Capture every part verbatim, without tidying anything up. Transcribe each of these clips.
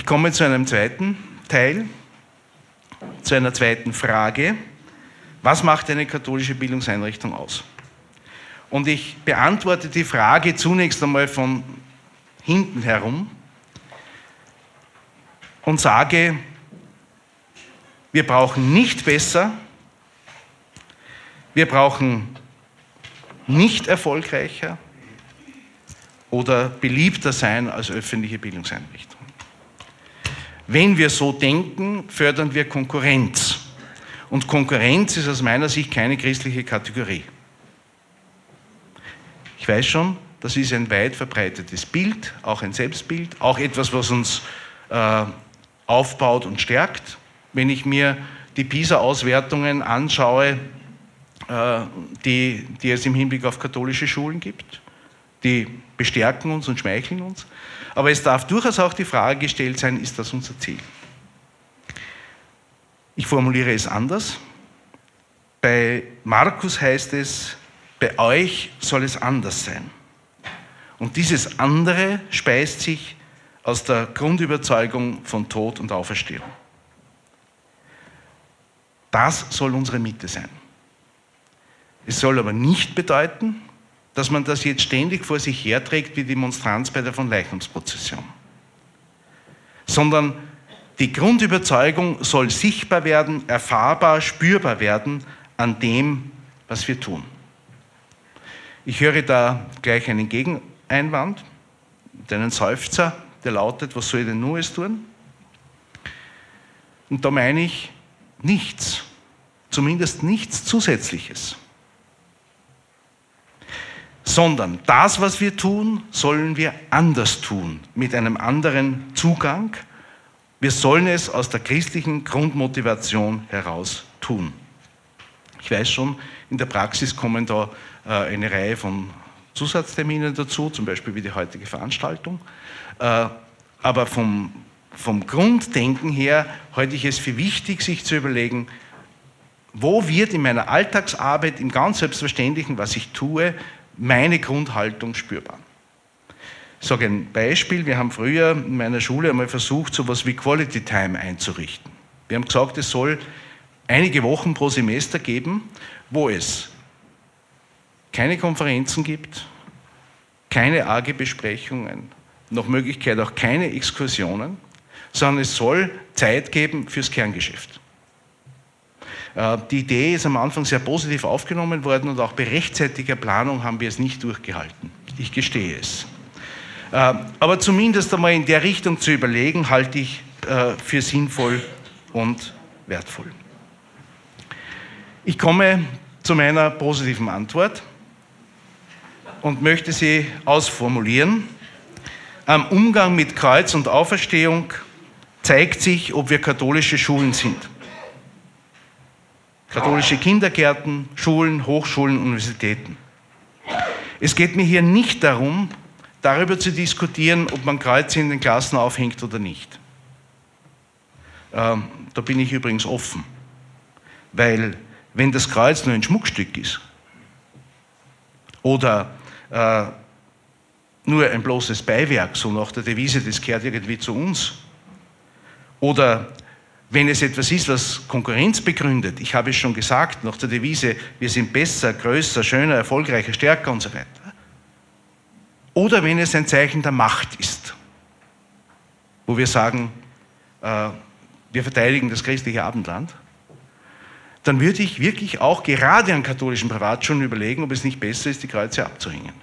Ich komme zu einem zweiten Teil, zu einer zweiten Frage. Was macht eine katholische Bildungseinrichtung aus? Und ich beantworte die Frage zunächst einmal von hinten herum und sage, wir brauchen nicht besser, wir brauchen nicht erfolgreicher oder beliebter sein als öffentliche Bildungseinrichtungen. Wenn wir so denken, fördern wir Konkurrenz. Und Konkurrenz ist aus meiner Sicht keine christliche Kategorie. Ich weiß schon, das ist ein weit verbreitetes Bild, auch ein Selbstbild, auch etwas, was uns äh, aufbaut und stärkt. Wenn ich mir die PISA-Auswertungen anschaue, äh, die, die es im Hinblick auf katholische Schulen gibt, die bestärken uns und schmeicheln uns. Aber es darf durchaus auch die Frage gestellt sein, ist das unser Ziel? Ich formuliere es anders. Bei Markus heißt es, bei euch soll es anders sein. Und dieses andere speist sich aus der Grundüberzeugung von Tod und Auferstehung. Das soll unsere Mitte sein. Es soll aber nicht bedeuten, dass man das jetzt ständig vor sich herträgt wie Demonstranz bei der Fronleichnamsprozession. Sondern die Grundüberzeugung soll sichtbar werden, erfahrbar, spürbar werden an dem, was wir tun. Ich höre da gleich einen Gegeneinwand, einen Seufzer, der lautet, was soll ich denn Neues tun? Und da meine ich nichts, zumindest nichts Zusätzliches. Sondern das, was wir tun, sollen wir anders tun, mit einem anderen Zugang. Wir sollen es aus der christlichen Grundmotivation heraus tun. Ich weiß schon, in der Praxis kommen da äh, eine Reihe von Zusatzterminen dazu, zum Beispiel wie die heutige Veranstaltung. Äh, aber vom, vom Grunddenken her halte ich es für wichtig, sich zu überlegen, wo wird in meiner Alltagsarbeit, im ganz Selbstverständlichen, was ich tue, meine Grundhaltung spürbar. Ich sage ein Beispiel, wir haben früher in meiner Schule einmal versucht, so etwas wie Quality Time einzurichten. Wir haben gesagt, es soll einige Wochen pro Semester geben, wo es keine Konferenzen gibt, keine A G-Besprechungen, nach Möglichkeit auch keine Exkursionen, sondern es soll Zeit geben fürs Kerngeschäft. Die Idee ist am Anfang sehr positiv aufgenommen worden und auch bei rechtzeitiger Planung haben wir es nicht durchgehalten. Ich gestehe es. Aber zumindest einmal in der Richtung zu überlegen, halte ich für sinnvoll und wertvoll. Ich komme zu meiner positiven Antwort und möchte sie ausformulieren. Am Umgang mit Kreuz und Auferstehung zeigt sich, ob wir katholische Schulen sind. Katholische Kindergärten, Schulen, Hochschulen, Universitäten. Es geht mir hier nicht darum, darüber zu diskutieren, ob man Kreuze in den Klassen aufhängt oder nicht. Ähm, da bin ich übrigens offen. Weil, wenn das Kreuz nur ein Schmuckstück ist oder äh, nur ein bloßes Beiwerk, so nach der Devise, das gehört irgendwie zu uns, oder wenn es etwas ist, was Konkurrenz begründet, ich habe es schon gesagt, nach der Devise, wir sind besser, größer, schöner, erfolgreicher, stärker und so weiter. Oder wenn es ein Zeichen der Macht ist, wo wir sagen, äh, wir verteidigen das christliche Abendland, dann würde ich wirklich auch gerade an katholischen Privatschulen überlegen, ob es nicht besser ist, die Kreuze abzuhängen.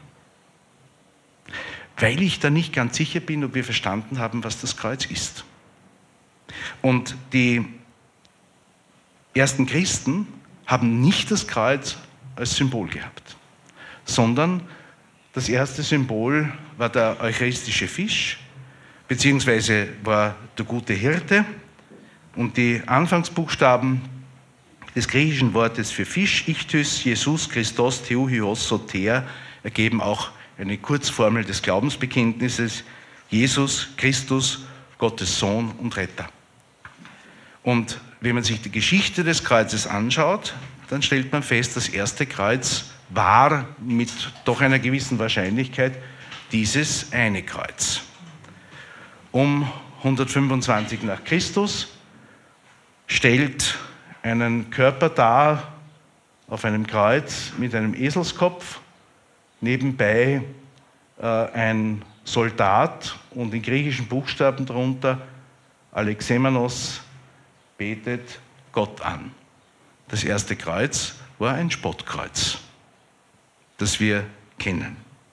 Weil ich da nicht ganz sicher bin, ob wir verstanden haben, was das Kreuz ist. Und die ersten Christen haben nicht das Kreuz als Symbol gehabt, sondern das erste Symbol war der eucharistische Fisch, beziehungsweise war der gute Hirte. Und die Anfangsbuchstaben des griechischen Wortes für Fisch, Ichthys, Jesus, Christos, Theohios, Soter, ergeben auch eine Kurzformel des Glaubensbekenntnisses: Jesus, Christus, Gottes Sohn und Retter. Und wenn man sich die Geschichte des Kreuzes anschaut, dann stellt man fest, das erste Kreuz war mit doch einer gewissen Wahrscheinlichkeit dieses eine Kreuz. Um hundertfünfundzwanzig nach Christus, stellt einen Körper dar auf einem Kreuz mit einem Eselskopf, nebenbei äh, ein Soldat und in griechischen Buchstaben darunter Alexemenos betet Gott an. Das erste Kreuz war ein Spottkreuz, das wir kennen.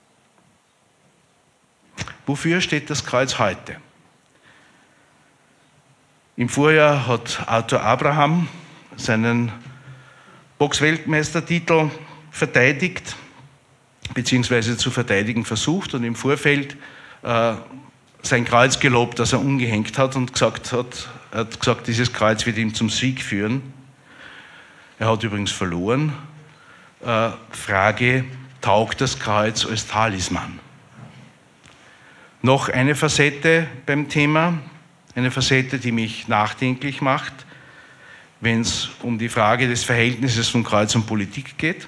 Wofür steht das Kreuz heute? Im Vorjahr hat Arthur Abraham seinen Boxweltmeistertitel verteidigt, beziehungsweise zu verteidigen versucht und im Vorfeld äh, sein Kreuz gelobt, das er umgehängt hat und gesagt hat, er hat gesagt, dieses Kreuz wird ihm zum Sieg führen. Er hat übrigens verloren. Äh, Frage, taugt das Kreuz als Talisman? Noch eine Facette beim Thema, eine Facette, die mich nachdenklich macht, wenn es um die Frage des Verhältnisses von Kreuz und Politik geht.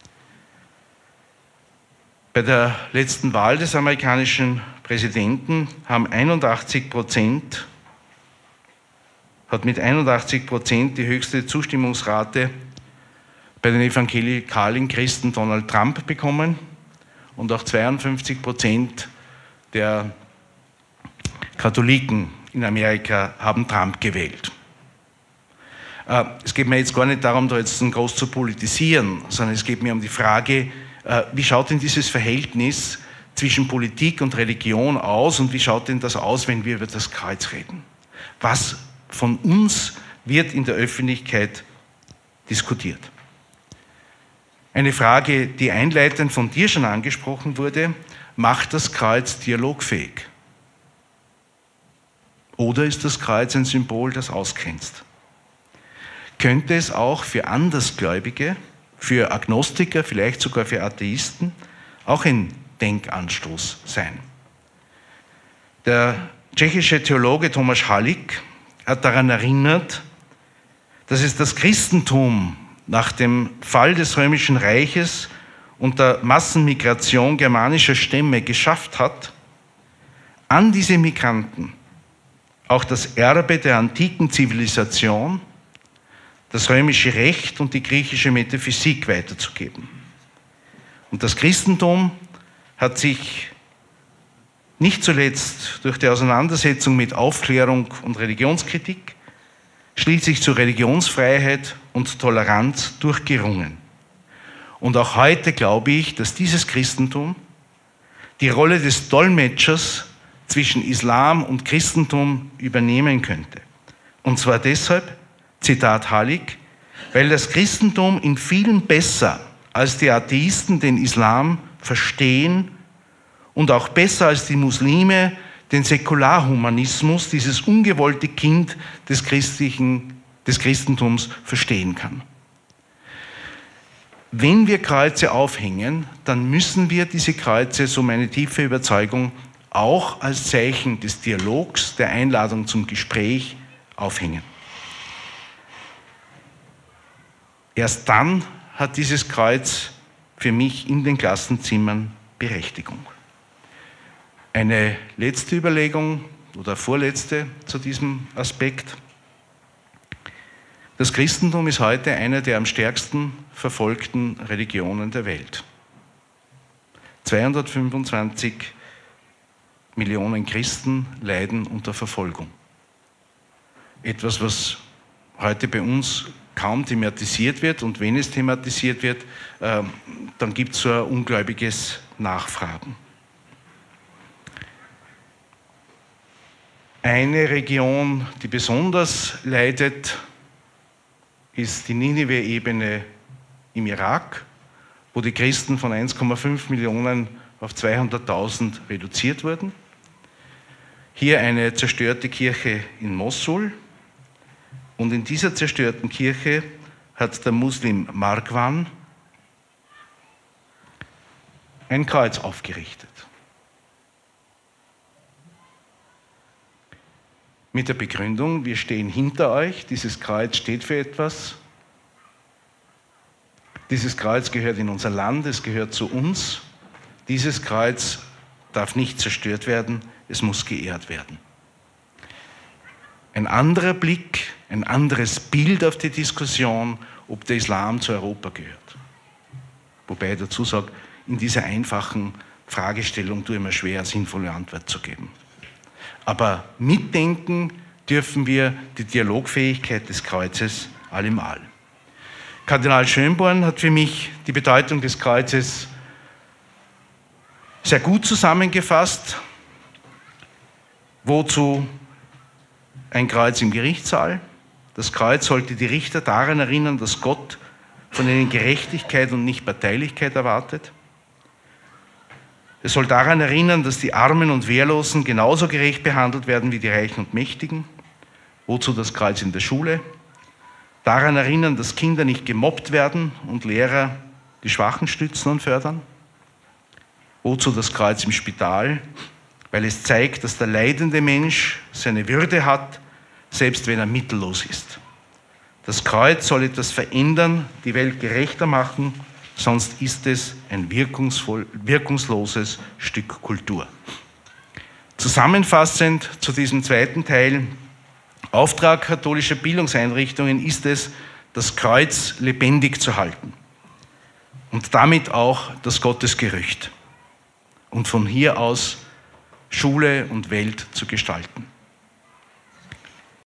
Bei der letzten Wahl des amerikanischen Präsidenten haben einundachtzig Prozent, hat mit einundachtzig Prozent die höchste Zustimmungsrate bei den evangelikalen Christen Donald Trump bekommen und auch zweiundfünfzig Prozent der Katholiken in Amerika haben Trump gewählt. Es geht mir jetzt gar nicht darum, da jetzt groß zu politisieren, sondern es geht mir um die Frage, wie schaut denn dieses Verhältnis zwischen Politik und Religion aus und wie schaut denn das aus, wenn wir über das Kreuz reden? Was von uns wird in der Öffentlichkeit diskutiert? Eine Frage, die einleitend von dir schon angesprochen wurde: Macht das Kreuz dialogfähig? Oder ist das Kreuz ein Symbol, das ausgrenzt? Könnte es auch für Andersgläubige, für Agnostiker, vielleicht sogar für Atheisten, auch ein Denkanstoß sein? Der tschechische Theologe Tomáš Halík hat daran erinnert, dass es das Christentum nach dem Fall des Römischen Reiches und der Massenmigration germanischer Stämme geschafft hat, an diese Migranten auch das Erbe der antiken Zivilisation, das römische Recht und die griechische Metaphysik weiterzugeben. Und das Christentum hat sich nicht zuletzt durch die Auseinandersetzung mit Aufklärung und Religionskritik schließlich zu Religionsfreiheit und Toleranz durchgerungen. Und auch heute glaube ich, dass dieses Christentum die Rolle des Dolmetschers zwischen Islam und Christentum übernehmen könnte. Und zwar deshalb, Zitat Halík, weil das Christentum in vielen besser als die Atheisten den Islam verstehen und auch besser als die Muslime den Säkularhumanismus, dieses ungewollte Kind des, christlichen, des Christentums, verstehen kann. Wenn wir Kreuze aufhängen, dann müssen wir diese Kreuze, so meine tiefe Überzeugung, auch als Zeichen des Dialogs, der Einladung zum Gespräch aufhängen. Erst dann hat dieses Kreuz für mich in den Klassenzimmern Berechtigung. Eine letzte Überlegung oder vorletzte zu diesem Aspekt. Das Christentum ist heute eine der am stärksten verfolgten Religionen der Welt. zweihundertfünfundzwanzig Millionen Christen leiden unter Verfolgung. Etwas, was heute bei uns kaum thematisiert wird, und wenn es thematisiert wird, äh, dann gibt es so ein ungläubiges Nachfragen. Eine Region, die besonders leidet, ist die Ninive-Ebene im Irak, wo die Christen von eins Komma fünf Millionen auf zweihunderttausend reduziert wurden. Hier eine zerstörte Kirche in Mossul. Und in dieser zerstörten Kirche hat der Muslim Marwan ein Kreuz aufgerichtet. Mit der Begründung, wir stehen hinter euch, dieses Kreuz steht für etwas. Dieses Kreuz gehört in unser Land, es gehört zu uns. Dieses Kreuz darf nicht zerstört werden, es muss geehrt werden. ein anderer Blick, ein anderes Bild auf die Diskussion, ob der Islam zu Europa gehört. Wobei ich dazu sage, in dieser einfachen Fragestellung tue ich mir schwer, eine sinnvolle Antwort zu geben. Aber mitdenken dürfen wir die Dialogfähigkeit des Kreuzes allemal. Kardinal Schönborn hat für mich die Bedeutung des Kreuzes sehr gut zusammengefasst. Wozu ein Kreuz im Gerichtssaal? Das Kreuz sollte die Richter daran erinnern, dass Gott von ihnen Gerechtigkeit und nicht Parteilichkeit erwartet. Es soll daran erinnern, dass die Armen und Wehrlosen genauso gerecht behandelt werden wie die Reichen und Mächtigen. Wozu das Kreuz in der Schule? Daran erinnern, dass Kinder nicht gemobbt werden und Lehrer die Schwachen stützen und fördern. Wozu das Kreuz im Spital? Weil es zeigt, dass der leidende Mensch seine Würde hat, selbst wenn er mittellos ist. Das Kreuz soll etwas verändern, die Welt gerechter machen, sonst ist es ein wirkungsvoll, wirkungsloses Stück Kultur. Zusammenfassend zu diesem zweiten Teil: Auftrag katholischer Bildungseinrichtungen ist es, das Kreuz lebendig zu halten und damit auch das Gottesgerücht und von hier aus Schule und Welt zu gestalten.